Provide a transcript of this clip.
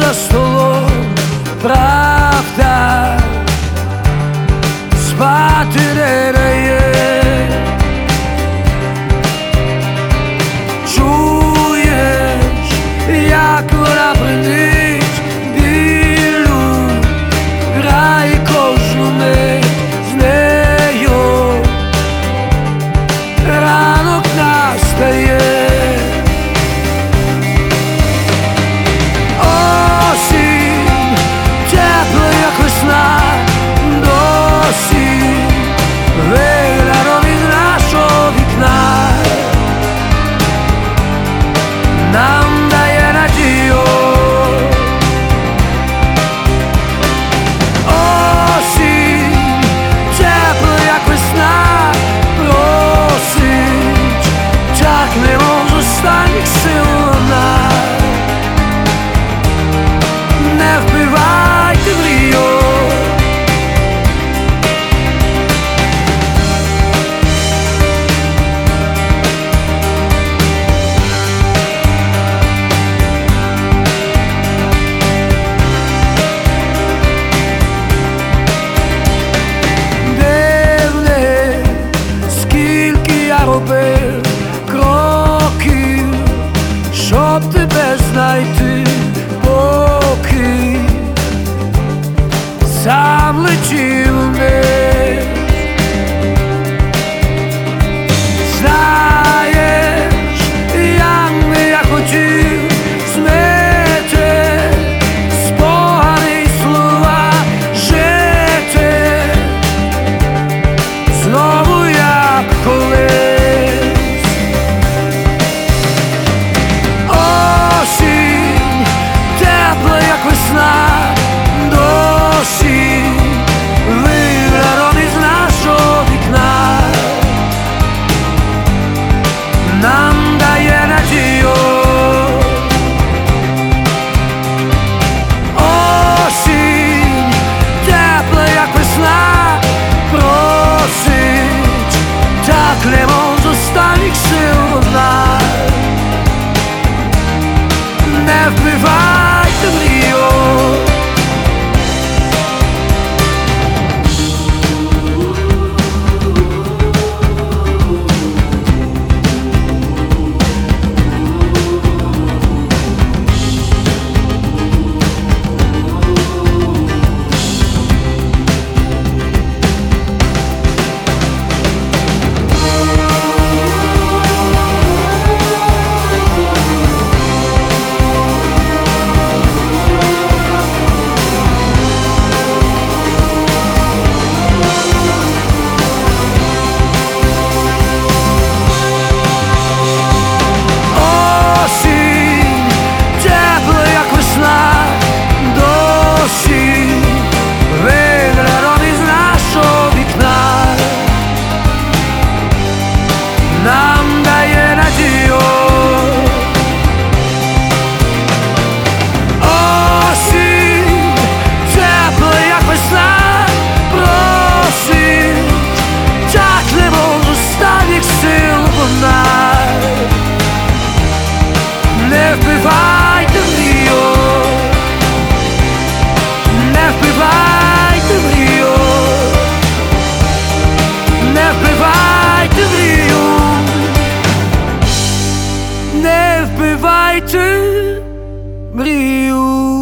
за столом, правда спати не дає. Чуєш, як вона бринить білю, грає кожну мить з нею. Ранок настає. Нам дає надію. Осінь, тепло, як весна, просить, так немов з останніх сил вона. Не вбивайте мрію. Робив кроків, щоб тебе знайти, поки сам летів вниз. Знаєш, як би я хотів змити спогади й слова, жити знову, як колись. Досі виглядом із нашого вікна нам дає надію. Осінь, тепла, як весна, просить, так немов з останніх сил вона. Не вбивайте мрію. Нам дає надію. Осінь, тепло, як весна, просить, так немов з останніх сил вона. Не вбивайте мрію. Не вбивайте мрію. Не вбивайте мрію. Не вбивайте мрію.